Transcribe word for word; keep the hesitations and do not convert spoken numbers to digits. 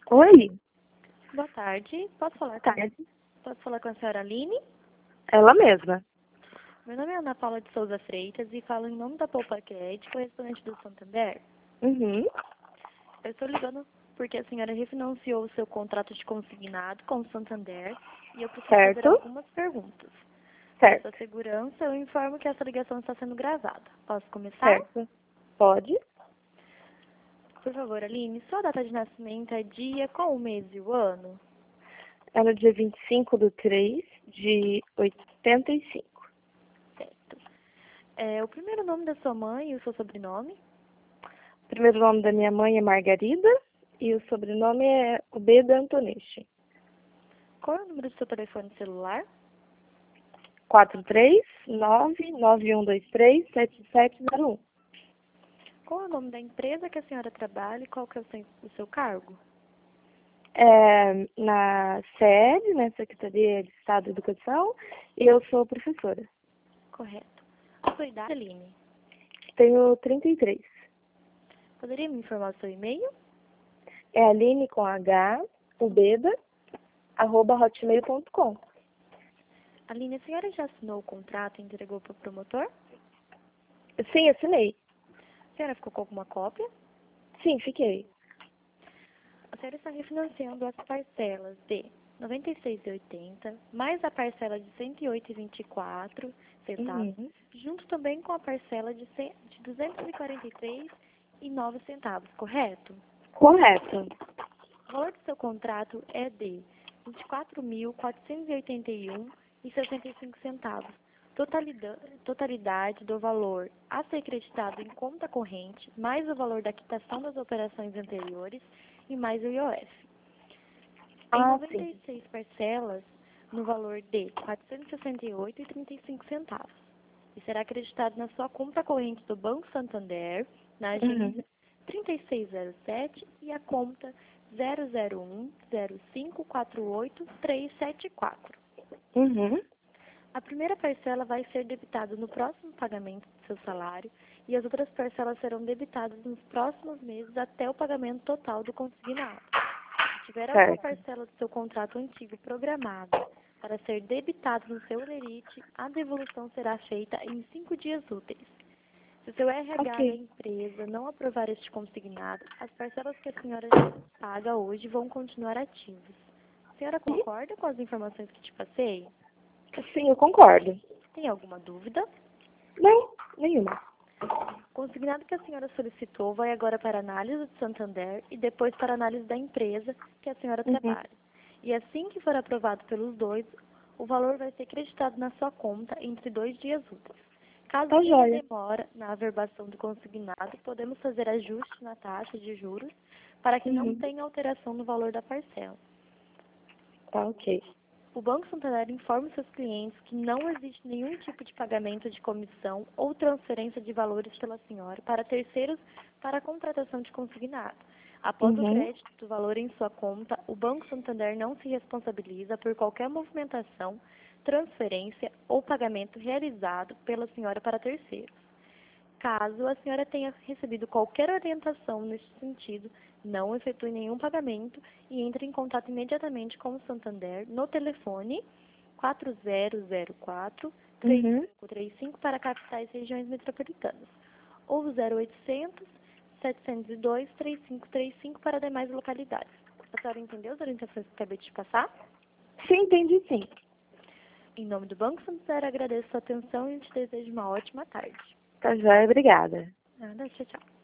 Oi, Boa tarde. Posso falar com, tarde. posso falar com a senhora Aline? Ela mesma. Meu nome é Ana Paula de Souza Freitas e falo em nome da Poupa Crédito, correspondente do Santander. Uhum. Eu estou ligando porque a senhora refinanciou o seu contrato de consignado com o Santander e eu preciso fazer Certo, algumas perguntas. Para certo, sua segurança, eu informo que essa ligação está sendo gravada. Posso começar? certo. Pode? Por favor, Aline, sua data de nascimento é dia, qual o mês e o ano? É no dia vinte e cinco do três de oitenta e cinco. Certo. É, o primeiro nome da sua mãe e o seu sobrenome? O primeiro nome da minha mãe é Margarida e o sobrenome é Ubeda Antonichi. Qual é o número do seu telefone celular? quatro três nove nove um dois três sete sete zero um. Qual é o nome da empresa que a senhora trabalha e qual que é o seu, o seu cargo? É na S E D, na Secretaria de Estado de Educação, e eu sou professora. Correto. A sua idade, Aline? Tenho trinta e três. Poderia me informar o seu e-mail? É Aline com H, Ubeda, arroba hotmail ponto com. Aline, a senhora já assinou o contrato e entregou para o promotor? Sim, assinei. A senhora ficou com alguma cópia? Sim, fiquei. A senhora está refinanciando as parcelas de noventa e seis reais e oitenta centavos, mais a parcela de cento e oito reais e vinte e quatro centavos, Uhum. junto também com a parcela de, cem de duzentos e quarenta e três reais e nove centavos, correto? Correto. O valor do seu contrato é de vinte e quatro mil quatrocentos e oitenta e um reais e sessenta e cinco centavos. Totalidade, totalidade do valor a ser creditado em conta corrente, mais o valor da quitação das operações anteriores e mais o I O F. Em Ah, noventa sim. e seis parcelas, no valor de quatrocentos e sessenta e oito reais e trinta e cinco centavos. E será acreditado na sua conta corrente do Banco Santander, na Uhum. agência trinta e seis zero sete e a conta zero zero um zero cinco quatro oito três sete quatro. Uhum. A primeira parcela vai ser debitada no próximo pagamento do seu salário e as outras parcelas serão debitadas nos próximos meses até o pagamento total do consignado. Se tiver alguma Certo. parcela do seu contrato antigo programada para ser debitada no seu lerite, a devolução será feita em cinco dias úteis. Se o seu R H da Ok. empresa não aprovar este consignado, as parcelas que a senhora já paga hoje vão continuar ativas. A senhora Uhum. concorda com as informações que te passei? Sim, eu concordo. Tem alguma dúvida? Não, nenhuma. O consignado que a senhora solicitou vai agora para análise do Santander e depois para análise da empresa que a senhora Uhum. trabalha. E assim que for aprovado pelos dois, o valor vai ser creditado na sua conta entre dois dias úteis. Caso Tá tenha joia. demora na averbação do consignado, podemos fazer ajuste na taxa de juros para que não Uhum. tenha alteração no valor da parcela. Tá ok. O Banco Santander informa seus clientes que não existe nenhum tipo de pagamento de comissão ou transferência de valores pela senhora para terceiros para a contratação de consignado. Após o Uhum. crédito do valor em sua conta, o Banco Santander não se responsabiliza por qualquer movimentação, transferência ou pagamento realizado pela senhora para terceiros. Caso a senhora tenha recebido qualquer orientação neste sentido, não efetue nenhum pagamento e entre em contato imediatamente com o Santander no telefone quatro zero zero quatro, três Uhum. cinco três cinco para capitais e regiões metropolitanas ou zero oitocentos, setecentos e dois, trinta e cinco trinta e cinco para demais localidades. A senhora entendeu as orientações que acabei de te passar? Sim, entendi sim. Em nome do Banco Santander, agradeço a sua atenção e te desejo uma ótima tarde. Tá joia, obrigada. Nada, tchau, tchau.